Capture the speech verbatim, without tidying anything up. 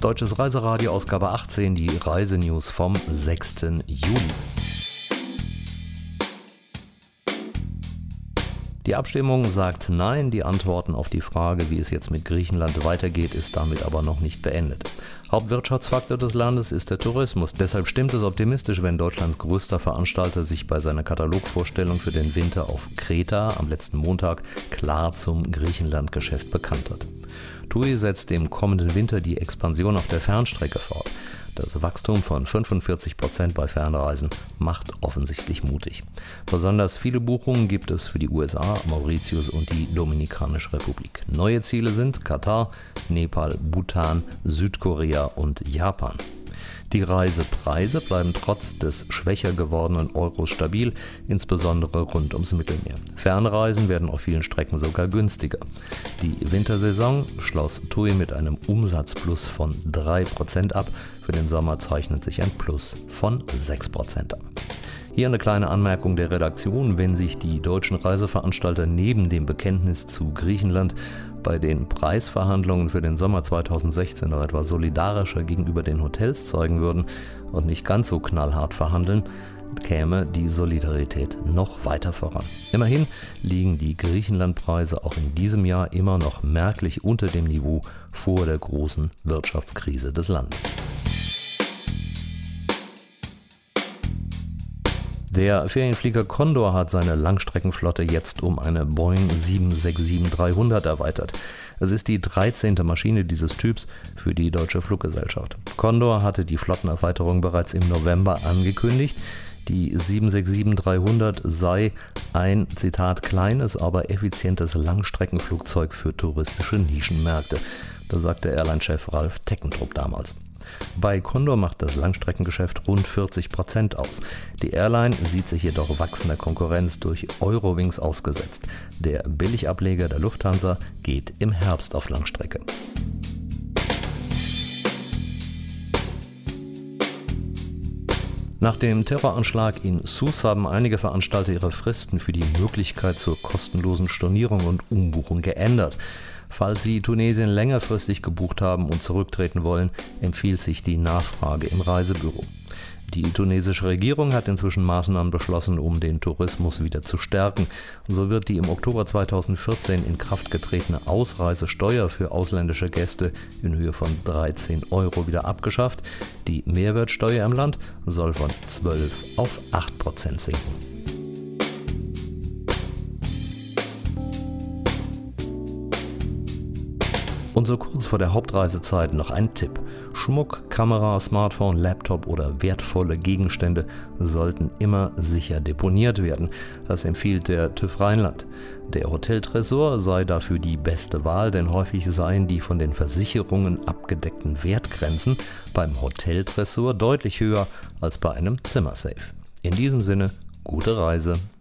Deutsches Reiseradio, Ausgabe achtzehn, die Reisenews vom sechsten Juli. Die Abstimmung sagt Nein. Die Antworten auf die Frage, wie es jetzt mit Griechenland weitergeht, ist damit aber noch nicht beendet. Hauptwirtschaftsfaktor des Landes ist der Tourismus. Deshalb stimmt es optimistisch, wenn Deutschlands größter Veranstalter sich bei seiner Katalogvorstellung für den Winter auf Kreta am letzten Montag klar zum Griechenland-Geschäft bekannt hat. TUI setzt im kommenden Winter die Expansion auf der Fernstrecke fort. Das Wachstum von fünfundvierzig Prozent bei Fernreisen macht offensichtlich mutig. Besonders viele Buchungen gibt es für die U S A, Mauritius und die Dominikanische Republik. Neue Ziele sind Katar, Nepal, Bhutan, Südkorea und Japan. Die Reisepreise bleiben trotz des schwächer gewordenen Euros stabil, insbesondere rund ums Mittelmeer. Fernreisen werden auf vielen Strecken sogar günstiger. Die Wintersaison schloss TUI mit einem Umsatzplus von drei Prozent ab. Für den Sommer zeichnet sich ein Plus von sechs Prozent ab. Hier eine kleine Anmerkung der Redaktion: Wenn sich die deutschen Reiseveranstalter neben dem Bekenntnis zu Griechenland bei den Preisverhandlungen für den Sommer zweitausendsechzehn noch etwas solidarischer gegenüber den Hotels zeigen würden und nicht ganz so knallhart verhandeln, käme die Solidarität noch weiter voran. Immerhin liegen die Griechenlandpreise auch in diesem Jahr immer noch merklich unter dem Niveau vor der großen Wirtschaftskrise des Landes. Der Ferienflieger Condor hat seine Langstreckenflotte jetzt um eine Boeing sieben sechs sieben dreihundert erweitert. Es ist die dreizehnte Maschine dieses Typs für die Deutsche Fluggesellschaft. Condor hatte die Flottenerweiterung bereits im November angekündigt. Die sieben sechs sieben dreihundert sei ein, Zitat, kleines, aber effizientes Langstreckenflugzeug für touristische Nischenmärkte. Das sagte Airline-Chef Ralf Teckentrup damals. Bei Condor macht das Langstreckengeschäft rund vierzig Prozent aus. Die Airline sieht sich jedoch wachsender Konkurrenz durch Eurowings ausgesetzt. Der Billigableger der Lufthansa geht im Herbst auf Langstrecke. Nach dem Terroranschlag in Sousse haben einige Veranstalter ihre Fristen für die Möglichkeit zur kostenlosen Stornierung und Umbuchung geändert. Falls Sie Tunesien längerfristig gebucht haben und zurücktreten wollen, empfiehlt sich die Nachfrage im Reisebüro. Die tunesische Regierung hat inzwischen Maßnahmen beschlossen, um den Tourismus wieder zu stärken. So wird die im Oktober zweitausendvierzehn in Kraft getretene Ausreisesteuer für ausländische Gäste in Höhe von dreizehn Euro wieder abgeschafft. Die Mehrwertsteuer im Land soll von zwölf auf acht Prozent sinken. Und so kurz vor der Hauptreisezeit noch ein Tipp. Schmuck, Kamera, Smartphone, Laptop oder wertvolle Gegenstände sollten immer sicher deponiert werden. Das empfiehlt der TÜV Rheinland. Der Hoteltresor sei dafür die beste Wahl, denn häufig seien die von den Versicherungen abgedeckten Wertgrenzen beim Hoteltresor deutlich höher als bei einem Zimmersafe. In diesem Sinne, gute Reise.